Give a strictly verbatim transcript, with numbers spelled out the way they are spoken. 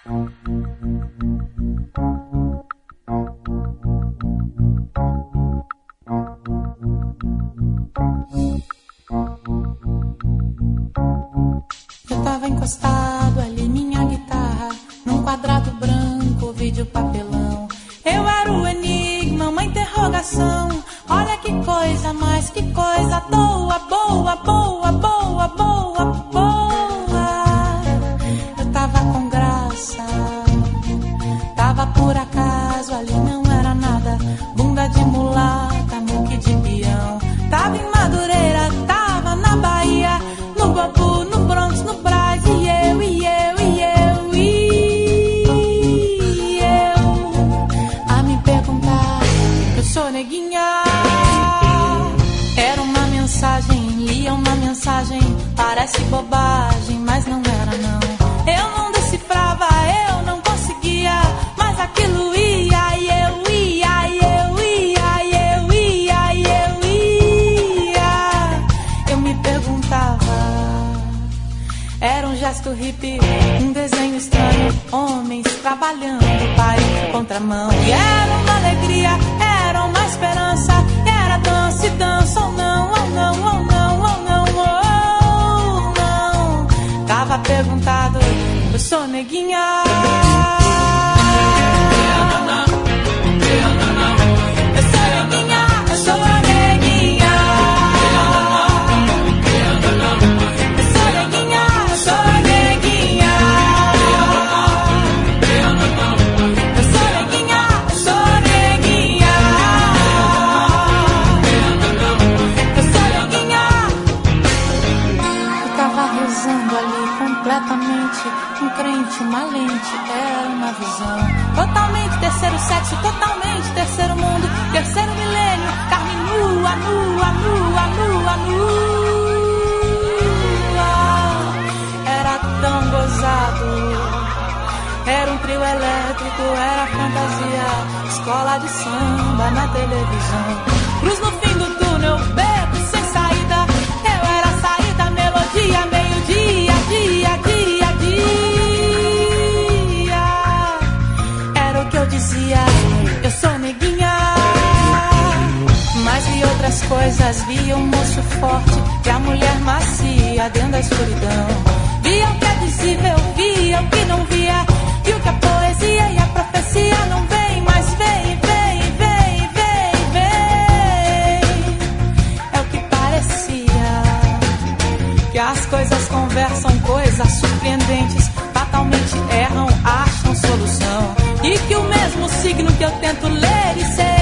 Eu tava encostado ali, minha guitarra, num quadrado branco, vídeo papelão. Eu era o enigma, uma interrogação. Olha que coisa, mais que coisa boa, boa, boa, boa, boa, boa. Eu tava com graça, tava por acaso, ali não era nada. Bunda de mulata, muque de peão. Tava em Madureira, tava na Bahia, no Guapu, no Bronx, no Brás. E eu, e eu, e eu, e eu a me perguntar, eu sou neguinha. Era uma mensagem, lia uma mensagem, parece bobagem, mas não era não. Eu não decifrava, eu não conseguia, mas aquilo ia, e eu ia, e eu ia, e eu ia, e eu ia. Eu me perguntava, era um gesto hippie, um desenho estranho, homens trabalhando, pai em contramão. E era uma alegria, era uma esperança, era dança e dança, ou não, ou não, ou não, ou não, ou não. Tava perguntado, eu sou neguinha. Eu sou neguinha, eu sou neguinha. Eu sou neguinha, eu sou neguinha. Eu sou neguinha, eu sou neguinha. Eu sou neguinha. Eu tava rezando ali completamente, um crente, uma lente, era uma visão. Totalmente terceiro sexo, totalmente terceiro mundo, terceiro milênio, carne nua, nua, nua, nua, nua. Era tão gozado, era um trio elétrico, era fantasia, escola de samba na televisão. Cruz no fim do túnel, beco sem saída, eu era a saída, melodia, meio-dia, dia, dia, dia. Era o que eu dizia, eu sou neguinha. Mas vi outras coisas, vi um moço forte e a mulher macia dentro da escuridão. Via o que é visível, via o que não via, e o que a poesia e a profecia não vem, mas vem, vem, vem, vem, vem. É o que parecia, que as coisas conversam, coisas surpreendentes, fatalmente erram, acham solução, e que o mesmo signo que eu tento ler e ser